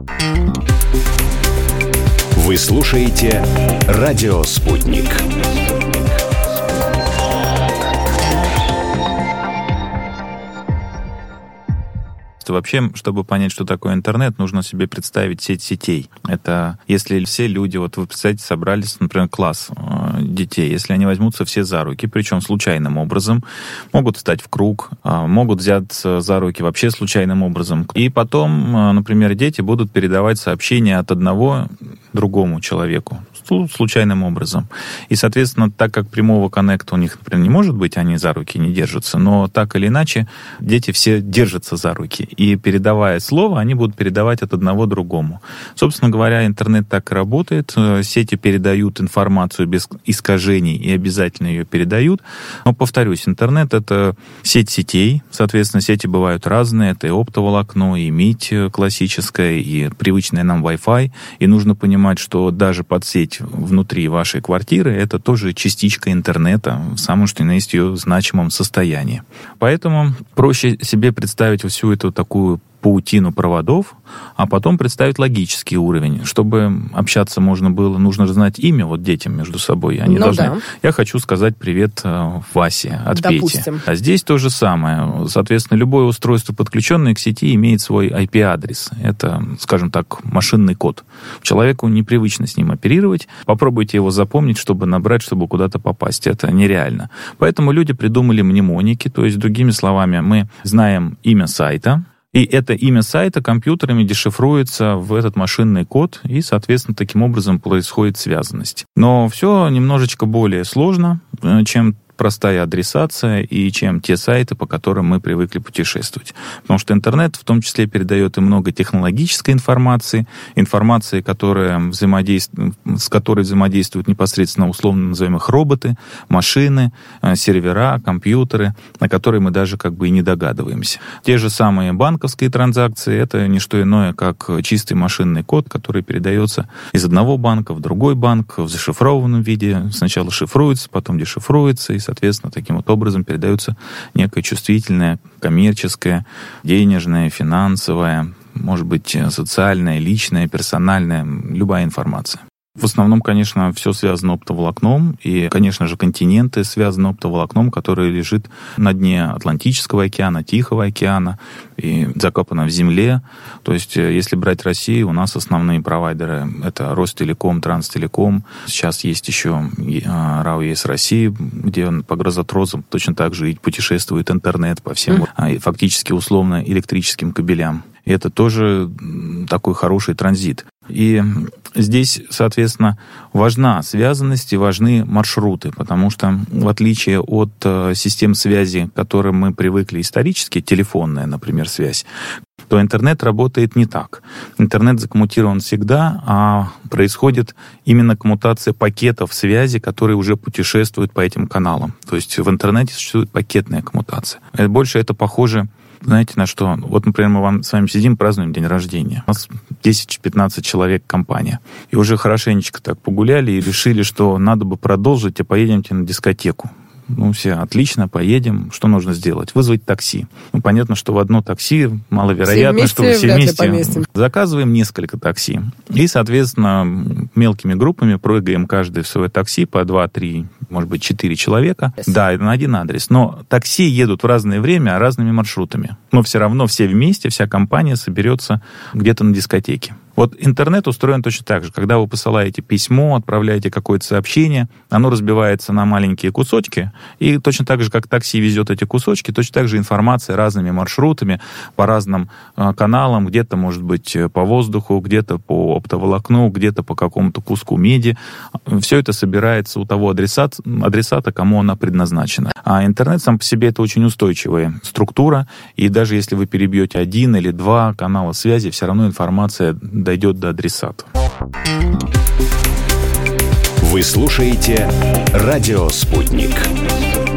Вы слушаете «Радио Спутник». Вообще, чтобы понять, что такое интернет, нужно себе представить сеть сетей. Это если все люди, вот вы представьте, собрались, например, класс детей, если они возьмутся все за руки, причем случайным образом, могут встать в круг, могут взяться за руки вообще случайным образом. И потом, например, дети будут передавать сообщения от одного другому человеку случайным образом. И, соответственно, так как прямого коннекта у них, например, не может быть, они за руки не держатся, но так или иначе дети все держатся за руки. И передавая слово, они будут передавать от одного другому. Собственно говоря, интернет так и работает. Сети передают информацию без искажений и обязательно ее передают. Но, повторюсь, интернет — это сеть сетей. Соответственно, сети бывают разные. Это и оптоволокно, и МИТь классическая, и привычная нам Wi-Fi. И нужно понимать, что даже под сеть внутри вашей квартиры это тоже частичка интернета в самом что ни на есть ее значимом состоянии. Поэтому проще себе представить всю эту такую паутину проводов, а потом представить логический уровень. Чтобы общаться можно было, нужно же знать имя вот детям между собой. Они должны... Да. Я хочу сказать привет Васе от Пети. А здесь то же самое. Соответственно, любое устройство, подключенное к сети, имеет свой IP-адрес. Это, скажем так, машинный код. Человеку непривычно с ним оперировать. Попробуйте его запомнить, чтобы набрать, чтобы куда-то попасть. Это нереально. Поэтому люди придумали мнемоники, то есть, другими словами, мы знаем имя сайта, и это имя сайта компьютерами дешифруется в этот машинный код, и, соответственно, таким образом происходит связанность. Но все немножечко более сложно, чем простая адресация и чем те сайты, по которым мы привыкли путешествовать. Потому что интернет в том числе передает и много технологической информации, с которой взаимодействуют непосредственно условно называемых роботы, машины, сервера, компьютеры, на которые мы даже как бы и не догадываемся. Те же самые банковские транзакции — это не что иное, как чистый машинный код, который передается из одного банка в другой банк в зашифрованном виде. Сначала шифруется, потом дешифруется, и, соответственно, таким вот образом передается некая чувствительная, коммерческая, денежная, финансовая, может быть, социальная, личная, персональная, любая информация. В основном, конечно, все связано оптоволокном, и, конечно же, континенты связаны оптоволокном, которое лежит на дне Атлантического океана, Тихого океана и закопано в земле. То есть, если брать Россию, у нас основные провайдеры — это Ростелеком, Транстелеком. Сейчас есть еще РАО ЕС России, где по грозотрозам точно так же и путешествует интернет по всем фактически условно электрическим кабелям. И это тоже такой хороший транзит. И здесь, соответственно, важна связанность и важны маршруты, потому что в отличие от систем связи, к которым мы привыкли исторически, телефонная, например, связь, то интернет работает не так. Интернет закоммутирован всегда, а происходит именно коммутация пакетов связи, которые уже путешествуют по этим каналам. То есть в интернете существует пакетная коммутация. Больше это похоже, знаете, на что? Вот, например, мы с вами сидим, празднуем день рождения. У нас 10-15 человек компания. И уже хорошенечко так погуляли и решили, что надо бы продолжить, и поедемте на дискотеку. Ну, все, отлично, поедем. Что нужно сделать? Вызвать такси. Ну, понятно, что в одно такси маловероятно, что все вместе. Заказываем несколько такси. И, соответственно, мелкими группами прыгаем каждый в свое такси по 2-3, может быть, 4 человека. Да, на один адрес. Но такси едут в разное время, разными маршрутами. Но все равно все вместе, вся компания соберется где-то на дискотеке. Вот интернет устроен точно так же. Когда вы посылаете письмо, отправляете какое-то сообщение, оно разбивается на маленькие кусочки, и точно так же, как такси везет эти кусочки, точно так же информация разными маршрутами, по разным каналам, где-то, может быть, по воздуху, где-то по оптоволокну, где-то по какому-то куску меди. Все это собирается у того адресата, кому она предназначена. А интернет сам по себе — это очень устойчивая структура, и даже если вы перебьете 1 или 2 канала связи, все равно информация дойдет до адресата. Вы слушаете «Радио Спутник».